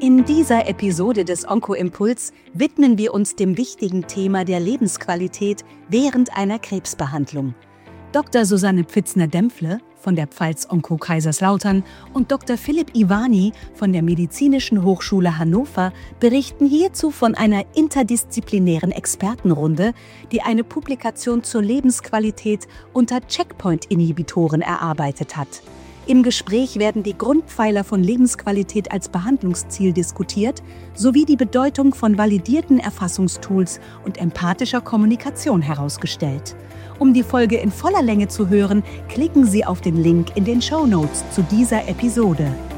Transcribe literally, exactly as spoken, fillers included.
In dieser Episode des Onko-Impuls widmen wir uns dem wichtigen Thema der Lebensqualität während einer Krebsbehandlung. Doktor Susanne Pfitzner-Dempfle von der Pfalz Onko Kaiserslautern und Doktor Philipp Ivani von der Medizinischen Hochschule Hannover berichten hierzu von einer interdisziplinären Expertenrunde, die eine Publikation zur Lebensqualität unter Checkpoint-Inhibitoren erarbeitet hat. Im Gespräch werden die Grundpfeiler von Lebensqualität als Behandlungsziel diskutiert, sowie die Bedeutung von validierten Erfassungstools und empathischer Kommunikation herausgestellt. Um die Folge in voller Länge zu hören, klicken Sie auf den Link in den Shownotes zu dieser Episode.